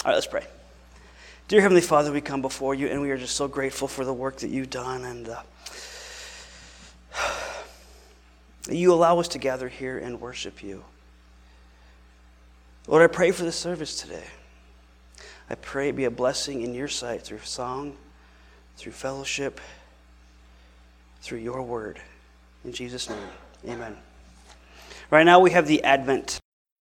right, let's pray. Dear Heavenly Father, we come before you, and we are just so grateful for the work that you've done, and you allow us to gather here and worship you. Lord, I pray for this service today. I pray it be a blessing in your sight through song, through fellowship, through your word. In Jesus' name, amen. Right now we have the Advent.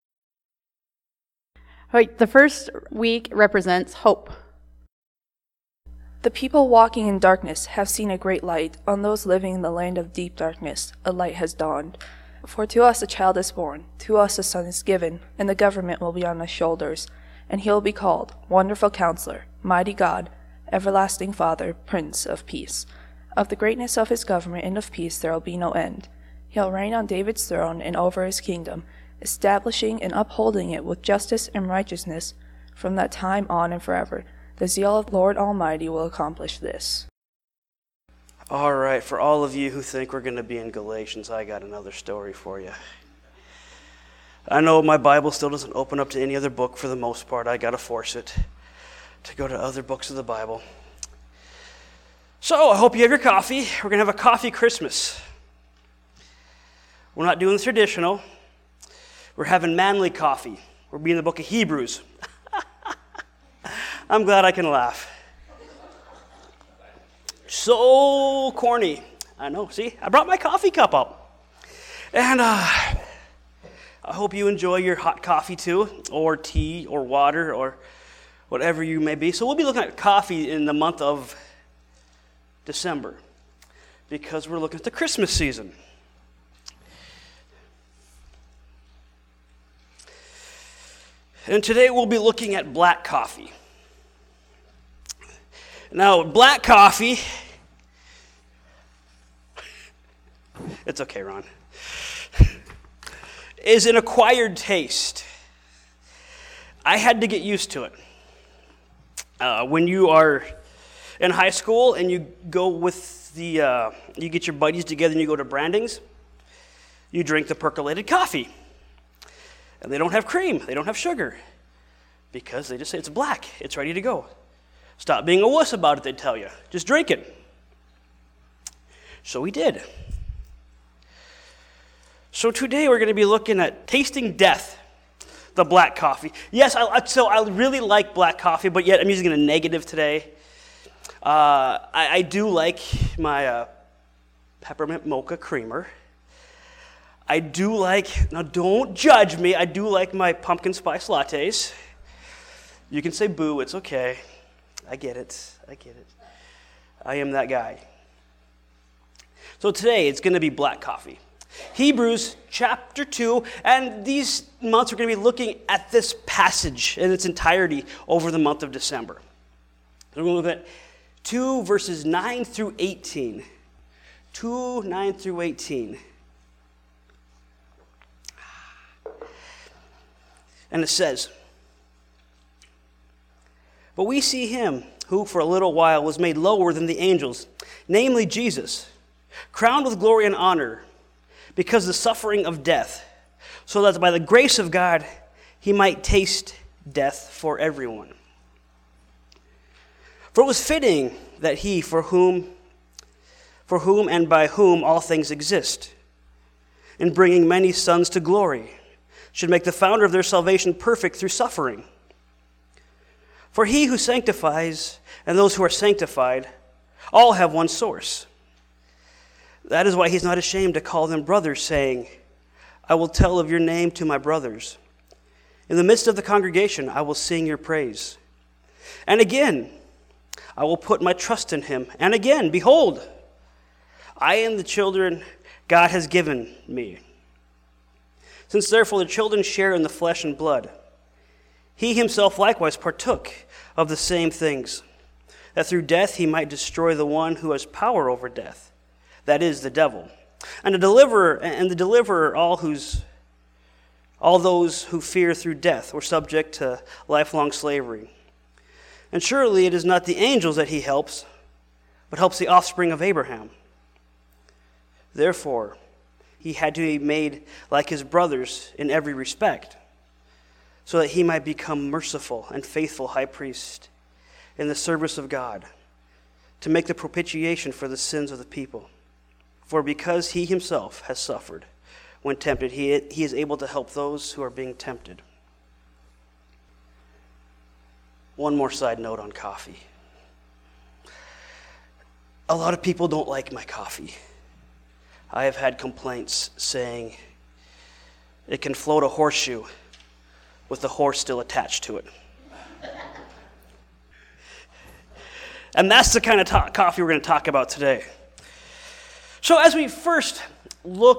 Right, the first week represents hope. The people walking in darkness have seen a great light. On those living in the land of deep darkness, a light has dawned. For to us a child is born, to us a son is given, and the government will be on his shoulders. And he will be called Wonderful Counselor, Mighty God, Everlasting Father, Prince of Peace. Of the greatness of his government and of peace there will be no end. He will reign on David's throne and over his kingdom, establishing and upholding it with justice and righteousness from that time on and forever. The zeal of the Lord Almighty will accomplish this. All right, for all of you who think we're going to be in Galatians, I got another story for you. I know my Bible still doesn't open up to any other book for the most part. I got to force it to go to other books of the Bible. So I hope you have your coffee. We're going to have a coffee Christmas. We're not doing the traditional. We're having manly coffee. We're being in the book of Hebrews. I'm glad I can laugh. So corny. I know, see? I brought my coffee cup up. And I hope you enjoy your hot coffee too, or tea, or water, or whatever you may be. So we'll be looking at coffee in the month of December, because we're looking at the Christmas season. And today we'll be looking at black coffee. Now, black coffee, it's okay, Ron, is an acquired taste. I had to get used to it. When you are in high school and you go with you get your buddies together and you go to Branding's, you drink the percolated coffee. And they don't have cream, they don't have sugar, because they just say it's black, it's ready to go. Stop being a wuss about it, they tell you. Just drink it. So we did. So today we're going to be looking at tasting death, the black coffee. Yes, I really like black coffee, but yet I'm using a negative today. I do like my peppermint mocha creamer. I do like, now don't judge me, I do like my pumpkin spice lattes. You can say boo, it's okay. I get it. I am that guy. So today it's going to be black coffee. Hebrews chapter 2, and these months we're going to be looking at this passage in its entirety over the month of December. So we're going to look at 2 verses 9 through 18. 2, 9 through 18. And it says, "But we see him who for a little while was made lower than the angels, namely Jesus, crowned with glory and honor, because of the suffering of death, so that by the grace of God he might taste death for everyone. For it was fitting that he, for whom and by whom all things exist, in bringing many sons to glory, should make the founder of their salvation perfect through suffering. For he who sanctifies and those who are sanctified all have one source. That is why he's not ashamed to call them brothers, saying, I will tell of your name to my brothers. In the midst of the congregation, I will sing your praise. And again, I will put my trust in him. And again, behold, I am the children God has given me. Since therefore the children share in the flesh and blood, he himself likewise partook of the same things, that through death he might destroy the one who has power over death, that is, the devil, and to deliver all those who fear through death were subject to lifelong slavery. And surely it is not the angels that he helps, but helps the offspring of Abraham. Therefore, he had to be made like his brothers in every respect, so that he might become merciful and faithful high priest in the service of God, to make the propitiation for the sins of the people. For because he himself has suffered when tempted, he is able to help those who are being tempted. One more side note on coffee. A lot of people don't like my coffee. I have had complaints saying it can float a horseshoe with the horse still attached to it. And that's the kind of coffee we're going to talk about today. So as we first look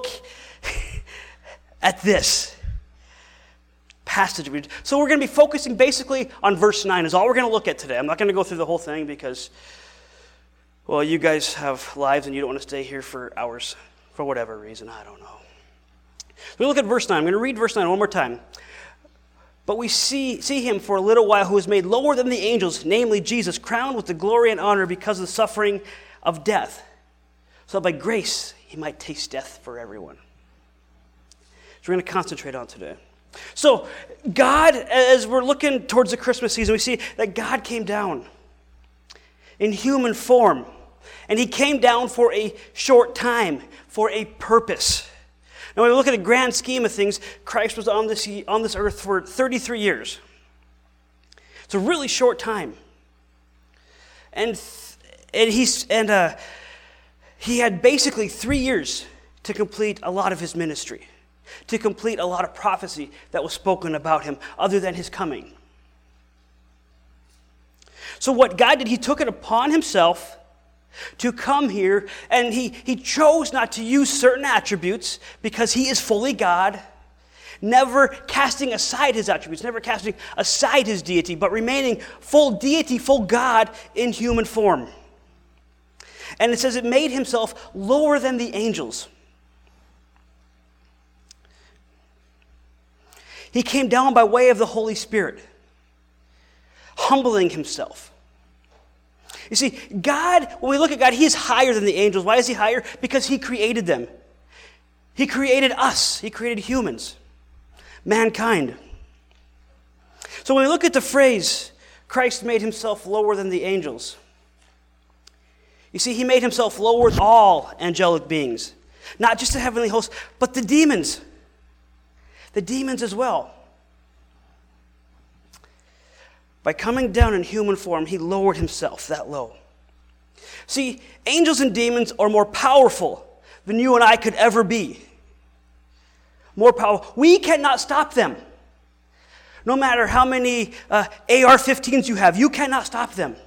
at this passage, so we're going to be focusing basically on verse 9 is all we're going to look at today. I'm not going to go through the whole thing because, well, you guys have lives and you don't want to stay here for hours for whatever reason. I don't know. So we look at verse 9. I'm going to read verse 9 one more time. But we see him for a little while who was made lower than the angels, namely Jesus, crowned with the glory and honor because of the suffering of death, so that by grace he might taste death for everyone. So we're going to concentrate on today. So God, as we're looking towards the Christmas season, we see that God came down in human form. And he came down for a short time, for a purpose. Now, when we look at the grand scheme of things, Christ was on this earth for 33 years. It's a really short time. And he had basically 3 years to complete a lot of his ministry, to complete a lot of prophecy that was spoken about him other than his coming. So what God did, he took it upon himself to come here, and he chose not to use certain attributes because he is fully God, never casting aside his attributes, never casting aside his deity, but remaining full deity, full God in human form. And it says it made himself lower than the angels. He came down by way of the Holy Spirit, humbling himself. You see, God, when we look at God, he is higher than the angels. Why is he higher? Because he created them. He created us. He created humans, mankind. So when we look at the phrase, Christ made himself lower than the angels, you see, he made himself lower than all angelic beings. Not just the heavenly hosts, but the demons. The demons as well. By coming down in human form, he lowered himself that low. See, angels and demons are more powerful than you and I could ever be. More powerful. We cannot stop them. No matter how many AR-15s you have, you cannot stop them.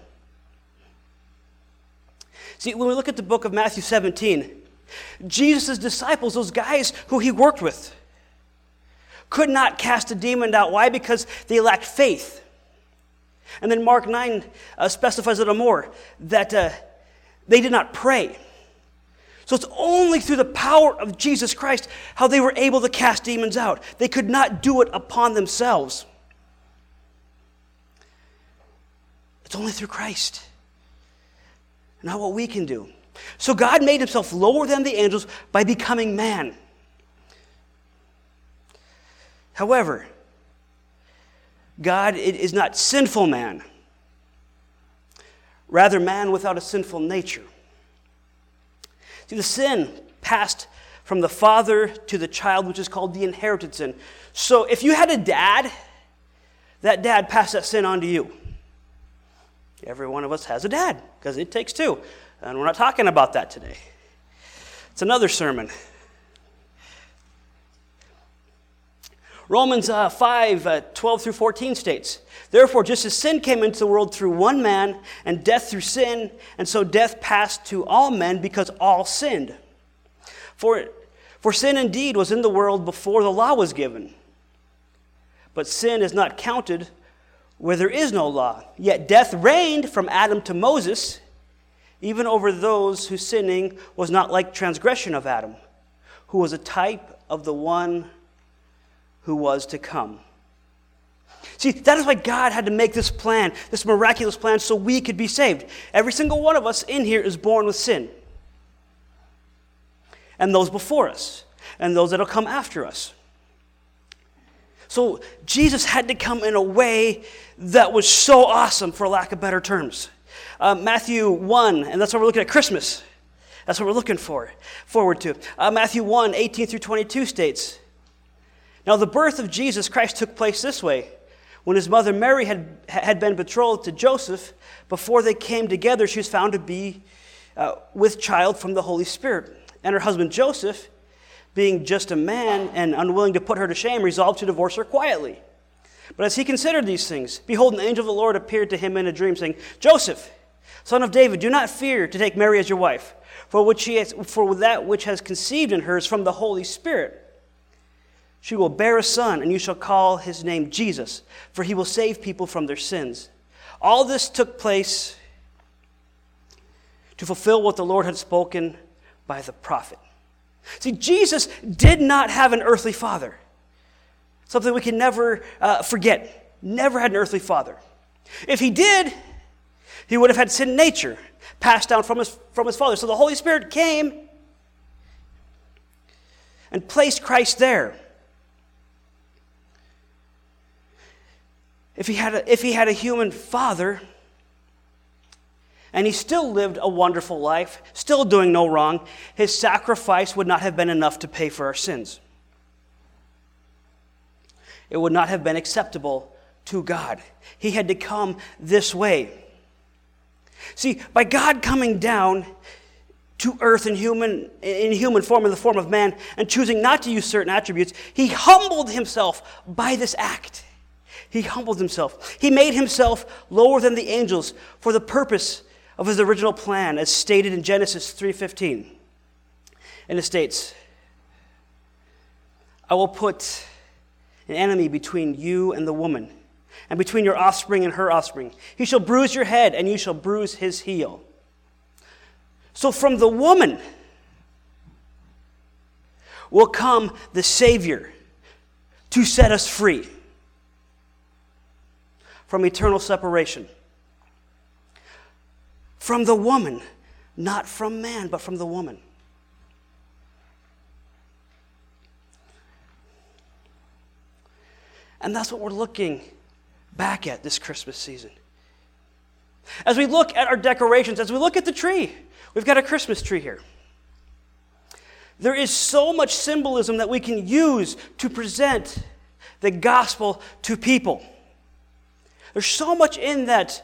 See, when we look at the book of Matthew 17, Jesus' disciples, those guys who he worked with, could not cast a demon out. Why? Because they lacked faith. And then Mark 9 specifies a little more, that they did not pray. So it's only through the power of Jesus Christ how they were able to cast demons out. They could not do it upon themselves. It's only through Christ. Not what we can do. So God made himself lower than the angels by becoming man. However, God is not sinful man. Rather, man without a sinful nature. See, the sin passed from the father to the child, which is called the inherited sin. So if you had a dad, that dad passed that sin on to you. Every one of us has a dad, because it takes two. And we're not talking about that today. It's another sermon. Romans 5, 12 through 14 states, "Therefore, just as sin came into the world through one man, and death through sin, and so death passed to all men because all sinned. For sin indeed was in the world before the law was given. But sin is not counted where there is no law. Yet death reigned from Adam to Moses, even over those whose sinning was not like transgression of Adam, who was a type of the one who was to come." See, that is why God had to make this plan, this miraculous plan, so we could be saved. Every single one of us in here is born with sin. And those before us, and those that will come after us. So Jesus had to come in a way that was so awesome, for lack of better terms. Matthew 1, and that's what we're looking at Christmas. That's what we're looking forward to. Matthew 1, 18 through 22 states, "Now the birth of Jesus Christ took place this way. When his mother Mary had been betrothed to Joseph, before they came together, she was found to be with child from the Holy Spirit. And her husband Joseph, being just a man and unwilling to put her to shame, resolved to divorce her quietly. But as he considered these things, behold, an angel of the Lord appeared to him in a dream, saying, 'Joseph, son of David, do not fear to take Mary as your wife, for that which has conceived in her is from the Holy Spirit. She will bear a son, and you shall call his name Jesus, for he will save people from their sins.' All this took place to fulfill what the Lord had spoken by the prophet." See, Jesus did not have an earthly father. Something we can never forget. Never had an earthly father. If he did, he would have had sin nature passed down from his father. So the Holy Spirit came and placed Christ there. If he had a human father, and he still lived a wonderful life, still doing no wrong, his sacrifice would not have been enough to pay for our sins. It would not have been acceptable to God. He had to come this way. See, by God coming down to earth in human form, in the form of man, and choosing not to use certain attributes, he humbled himself by this act. He humbled himself. He made himself lower than the angels for the purpose of his original plan, as stated in Genesis 3:15. And it states, "I will put an enemy between you and the woman, and between your offspring and her offspring. He shall bruise your head, and you shall bruise his heel." So from the woman will come the Savior to set us free from eternal separation. From the woman, not from man, but from the woman. And that's what we're looking back at this Christmas season. As we look at our decorations, as we look at the tree, we've got a Christmas tree here. There is so much symbolism that we can use to present the gospel to people. There's so much in that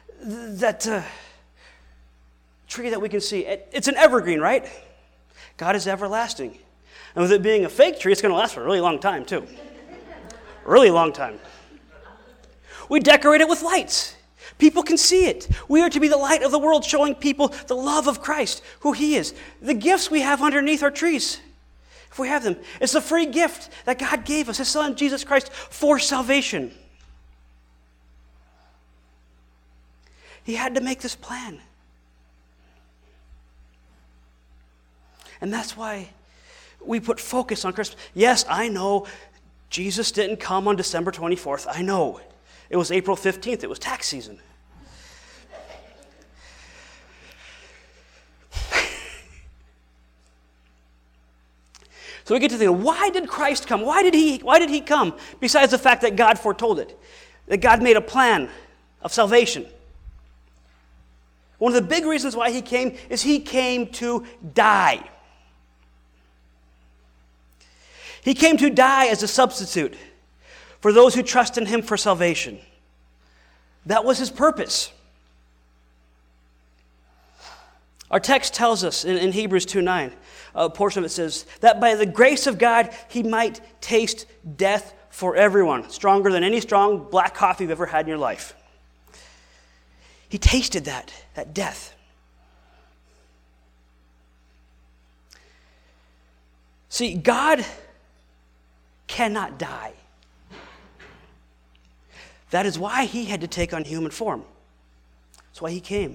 tree that we can see. It's an evergreen, right? God is everlasting. And with it being a fake tree, it's going to last for a really long time, too. Really long time. We decorate it with lights. People can see it. We are to be the light of the world, showing people the love of Christ, who he is. The gifts we have underneath our trees, if we have them, it's a free gift that God gave us, his son, Jesus Christ, for salvation. He had to make this plan. And that's why we put focus on Christmas. Yes, I know Jesus didn't come on December 24th. I know. It was April 15th. It was tax season. So we get to think, why did Christ come? Why did he come? Besides the fact that God foretold it. That God made a plan of salvation. One of the big reasons why he came is he came to die. He came to die as a substitute for those who trust in him for salvation. That was his purpose. Our text tells us in Hebrews 2:9, a portion of it says, that by the grace of God he might taste death for everyone, stronger than any strong black coffee you've ever had in your life. He tasted that death. See, God cannot die. That is why he had to take on human form. That's why he came.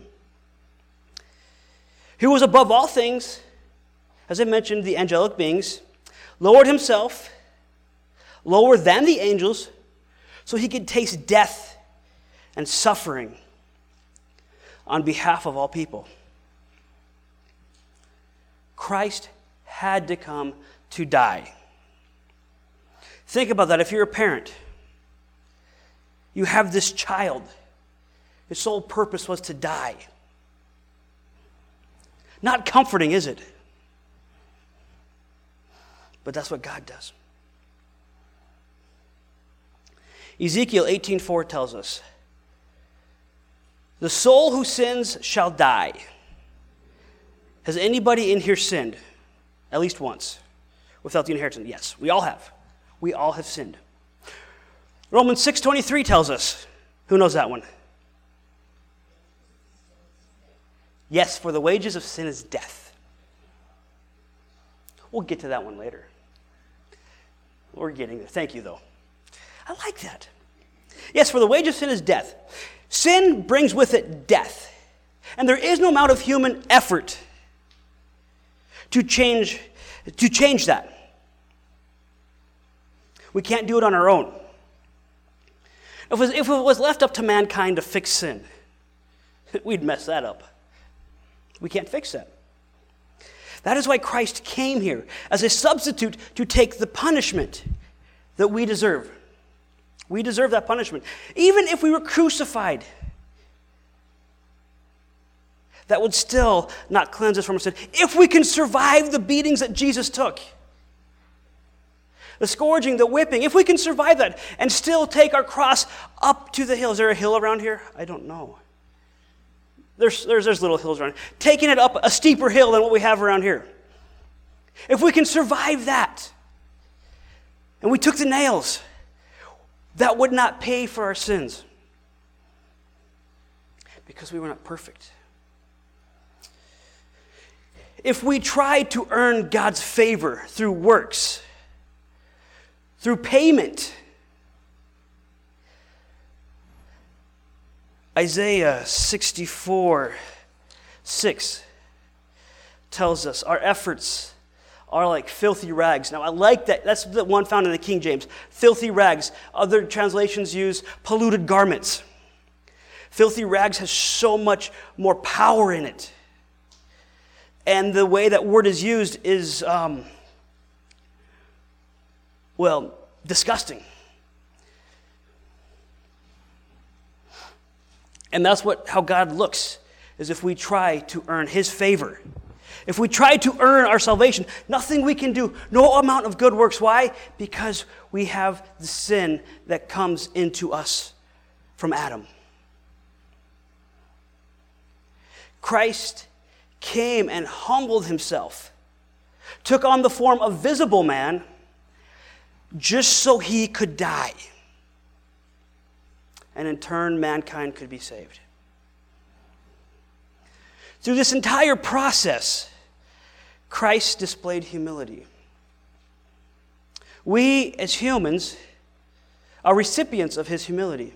He was above all things, as I mentioned, the angelic beings, lowered himself, lower than the angels, so he could taste death and suffering on behalf of all people. Christ had to come to die. Think about that. If you're a parent, you have this child. His sole purpose was to die. Not comforting, is it? But that's what God does. Ezekiel 18:4 tells us, the soul who sins shall die. Has anybody in here sinned? At least once. Without the inheritance? Yes, we all have. We all have sinned. Romans 6:23 tells us, who knows that one? Yes, for the wages of sin is death. We'll get to that one later. We're getting there. Thank you, though. I like that. Yes, for the wage of sin is death. Sin brings with it death. And there is no amount of human effort to change that. We can't do it on our own. If it was left up to mankind to fix sin, we'd mess that up. We can't fix that. That is why Christ came here as a substitute to take the punishment that we deserve. We deserve that punishment. Even if we were crucified, that would still not cleanse us from our sin. If we can survive the beatings that Jesus took, the scourging, the whipping, if we can survive that and still take our cross up to the hill. Is there a hill around here? I don't know. There's little hills around. Taking it up a steeper hill than what we have around here. If we can survive that, and we took the nails, that would not pay for our sins. Because we were not perfect. If we tried to earn God's favor through works, through payment, Isaiah 64:6 tells us our efforts are like filthy rags. Now, I like that. That's the one found in the King James. Filthy rags. Other translations use polluted garments. Filthy rags has so much more power in it. And the way that word is used is, disgusting. And that's how God looks, is if we try to earn His favor. If we try to earn our salvation, nothing we can do, no amount of good works. Why? Because we have the sin that comes into us from Adam. Christ came and humbled Himself, took on the form of visible man, just so He could die. And in turn, mankind could be saved. Through this entire process, Christ displayed humility. We, as humans, are recipients of His humility.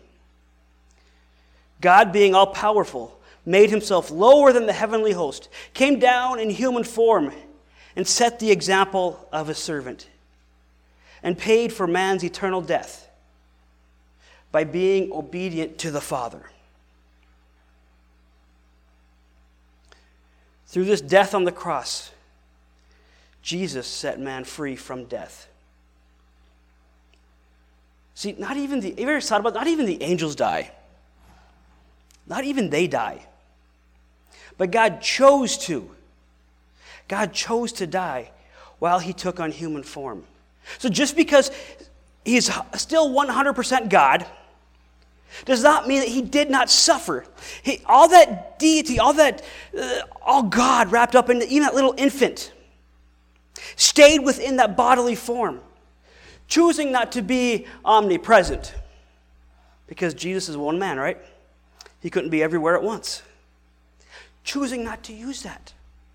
God, being all-powerful, made Himself lower than the heavenly host, came down in human form, and set the example of a servant, and paid for man's eternal death by being obedient to the Father. Through this death on the cross, Jesus set man free from death. See, have you ever thought about it? Not even the angels die. Not even they die. But God chose to. God chose to die while He took on human form. So just because He's still 100% God does not mean that He did not suffer. All that deity, all God wrapped up in even that little infant, stayed within that bodily form, choosing not to be omnipresent. Because Jesus is one man, right? He couldn't be everywhere at once. Choosing not to use that.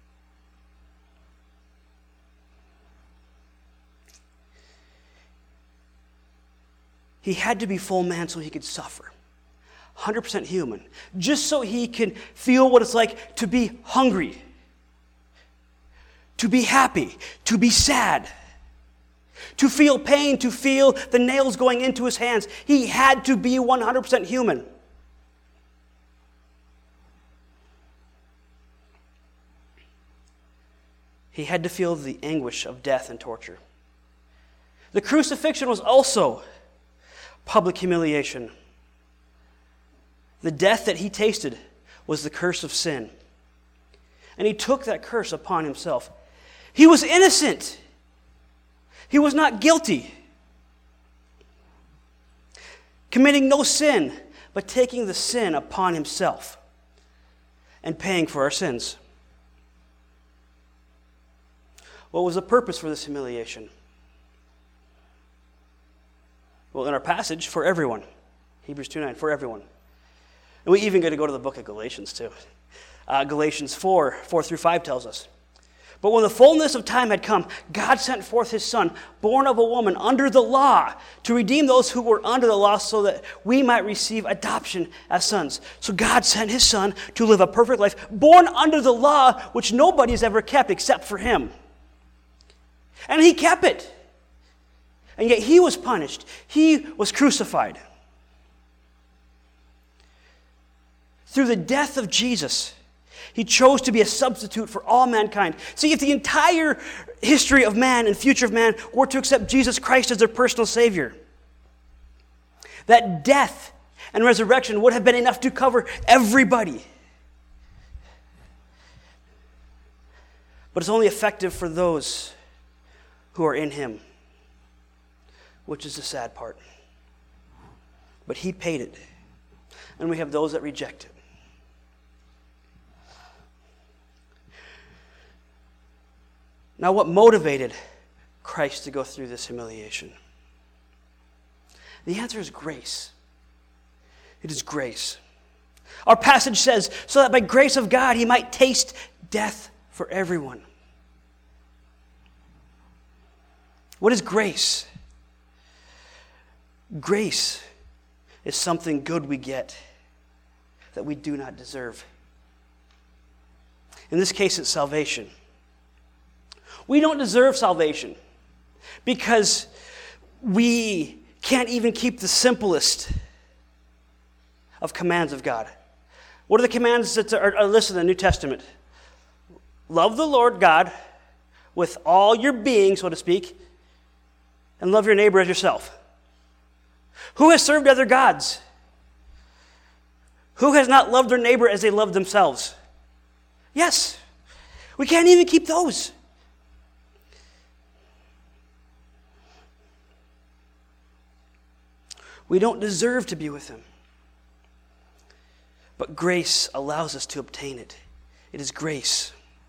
He had to be full man so He could suffer. 100% human. Just so He can feel what it's like to be hungry, to be happy, to be sad, to feel pain, to feel the nails going into His hands. He had to be 100% human. He had to feel the anguish of death and torture. The crucifixion was also public humiliation. The death that he tasted was the curse of sin. And he took that curse upon himself. He was innocent. He was not guilty. Committing no sin, but taking the sin upon himself and paying for our sins. What was the purpose for this humiliation? Well, in our passage, for everyone. Hebrews 2:9, for everyone. And we even get to go to the book of Galatians too. Galatians 4:4-5 tells us, "But when the fullness of time had come, God sent forth his Son, born of a woman under the law, to redeem those who were under the law so that we might receive adoption as sons." So God sent his Son to live a perfect life, born under the law, which nobody's ever kept except for him. And he kept it. And yet he was punished. He was crucified. Through the death of Jesus, he chose to be a substitute for all mankind. See, if the entire history of man and future of man were to accept Jesus Christ as their personal Savior, that death and resurrection would have been enough to cover everybody. But it's only effective for those who are in him, which is the sad part. But he paid it, and we have those that reject it. Now, what motivated Christ to go through this humiliation? The answer is grace. It is grace. Our passage says, so that by grace of God he might taste death for everyone. What is grace? Grace is something good we get that we do not deserve. In this case, it's salvation. We don't deserve salvation because we can't even keep the simplest of commands of God. What are the commands that are listed in the New Testament? Love the Lord God with all your being, so to speak, and love your neighbor as yourself. Who has served other gods? Who has not loved their neighbor as they love themselves? Yes, we can't even keep those. We don't deserve to be with him. But grace allows us to obtain it. It is grace.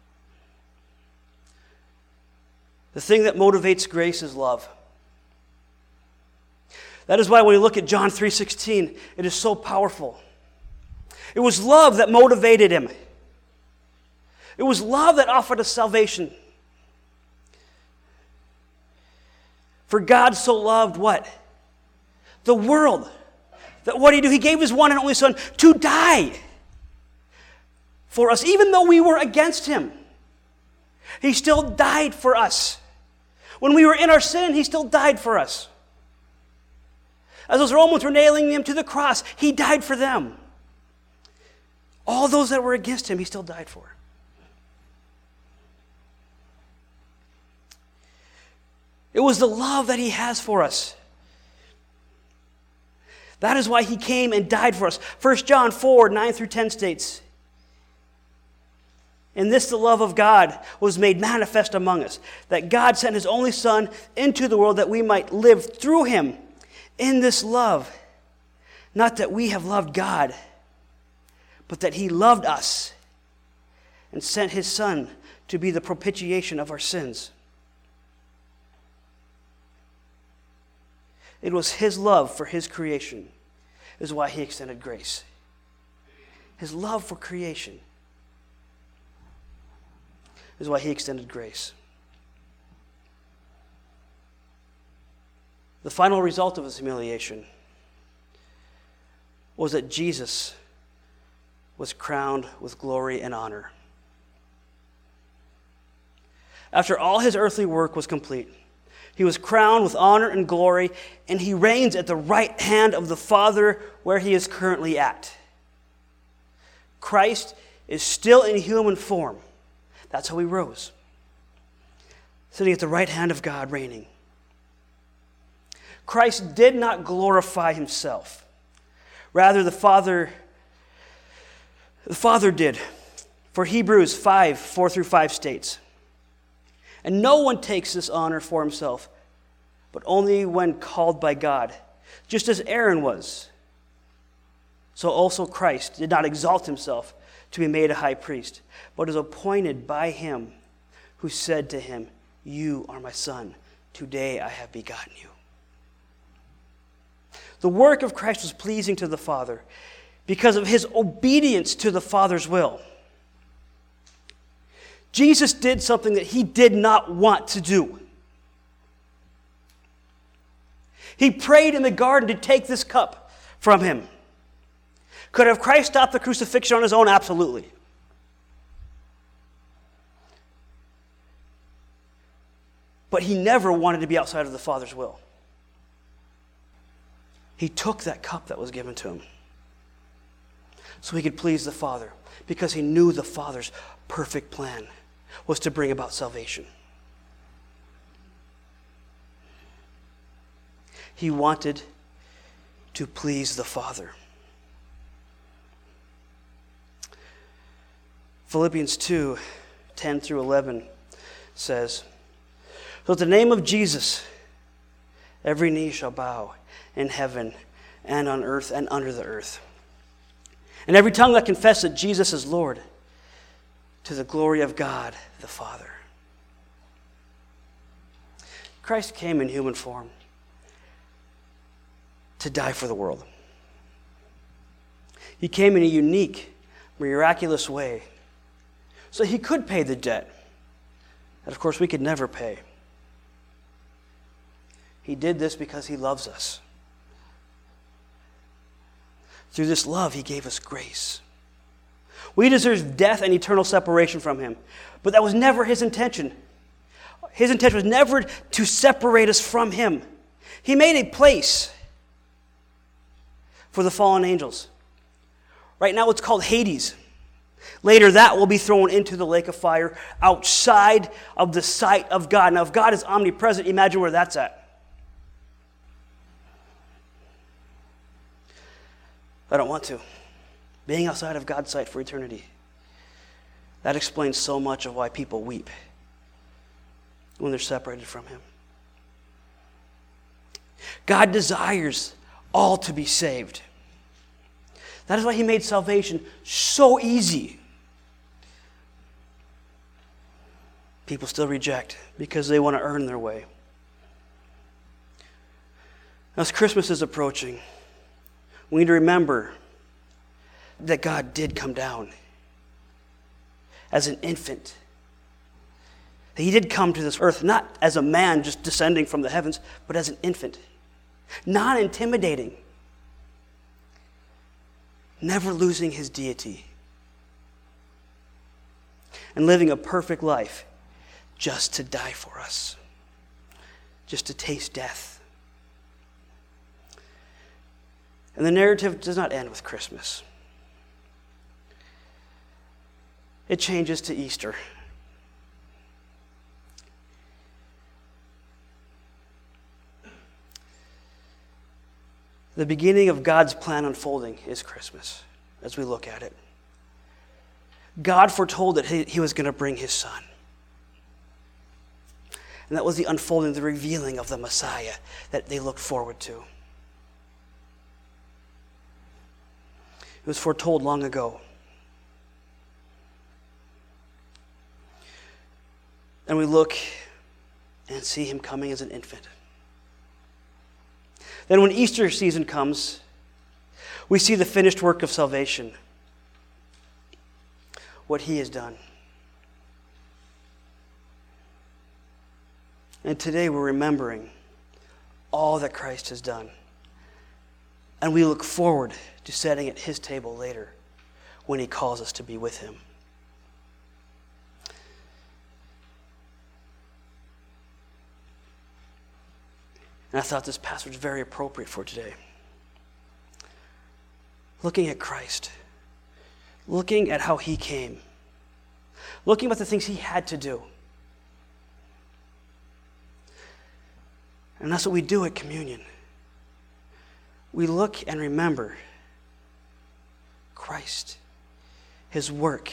The thing that motivates grace is love. That is why when we look at John 3:16, it is so powerful. It was love that motivated him. It was love that offered us salvation. For God so loved what? The world. That what did he do? He gave his one and only Son to die for us. Even though we were against him, he still died for us. When we were in our sin, he still died for us. As those Romans were nailing him to the cross, he died for them. All those that were against him, he still died for. It was the love that he has for us. That is why he came and died for us. 1 John 4:9-10 states, "In this the love of God was made manifest among us, that God sent his only Son into the world that we might live through him in this love. Not that we have loved God, but that he loved us and sent his Son to be the propitiation of our sins." It was his love for his creation is why he extended grace. His love for creation is why he extended grace. The final result of his humiliation was that Jesus was crowned with glory and honor. After all his earthly work was complete, he was crowned with honor and glory, and he reigns at the right hand of the Father where he is currently at. Christ is still in human form. That's how he rose. Sitting at the right hand of God, reigning. Christ did not glorify himself. Rather, the Father did. For Hebrews 5, 4 through 5 states, "And no one takes this honor for himself, but only when called by God, just as Aaron was. So also Christ did not exalt himself to be made a high priest, but is appointed by him who said to him, 'You are my son, today I have begotten you.'" The work of Christ was pleasing to the Father because of his obedience to the Father's will. Jesus did something that he did not want to do. He prayed in the garden to take this cup from him. Could have Christ stopped the crucifixion on his own? Absolutely. But he never wanted to be outside of the Father's will. He took that cup that was given to him so he could please the Father, because he knew the Father's perfect plan was to bring about salvation. He wanted to please the Father. Philippians 2, 10 through 11 says, "So at the name of Jesus, every knee shall bow in heaven and on earth and under the earth, and every tongue that confess that Jesus is Lord, to the glory of God the Father." Christ came in human form to die for the world. He came in a unique, miraculous way so he could pay the debt that, of course, we could never pay. He did this because he loves us. Through this love, he gave us grace. We deserve death and eternal separation from him, but that was never his intention. His intention was never to separate us from him. He made a place for the fallen angels. Right now it's called Hades. Later that will be thrown into the lake of fire outside of the sight of God. Now if God is omnipresent, imagine where that's at. I don't want to. Being outside of God's sight for eternity. That explains so much of why people weep when they're separated from him. God desires all to be saved. That is why he made salvation so easy. People still reject because they want to earn their way. As Christmas is approaching, we need to remember that God did come down as an infant. That he did come to this earth not as a man just descending from the heavens, but as an infant. Non-intimidating. Never losing his deity. And living a perfect life just to die for us. Just to taste death. And the narrative does not end with Christmas. It changes to Easter. The beginning of God's plan unfolding is Christmas, as we look at it. God foretold that he was going to bring his son. And that was the unfolding, the revealing of the Messiah that they looked forward to. It was foretold long ago. And we look and see him coming as an infant. Then when Easter season comes, we see the finished work of salvation. What he has done. And today we're remembering all that Christ has done. And we look forward to sitting at his table later when he calls us to be with him. And I thought this passage was very appropriate for today. Looking at Christ. Looking at how he came. Looking at the things he had to do. And that's what we do at communion. we look and remember Christ, his work,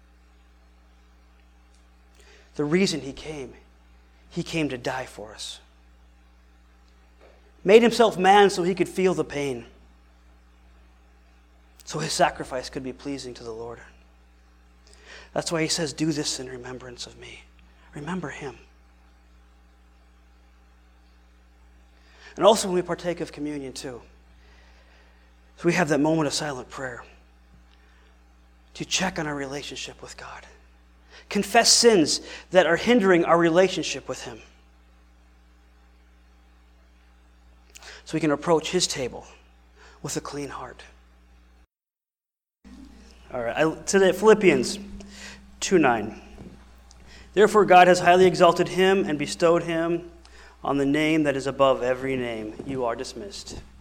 the reason he came to die for us. Made himself man so he could feel the pain, so his sacrifice could be pleasing to the Lord. That's why he says, do this in remembrance of me. Remember him. And also when we partake of communion too, so we have that moment of silent prayer to check on our relationship with God. Confess sins that are hindering our relationship with him, so we can approach his table with a clean heart. All right, today, Philippians 2:9. Therefore God has highly exalted him and bestowed him on the name that is above every name. You are dismissed.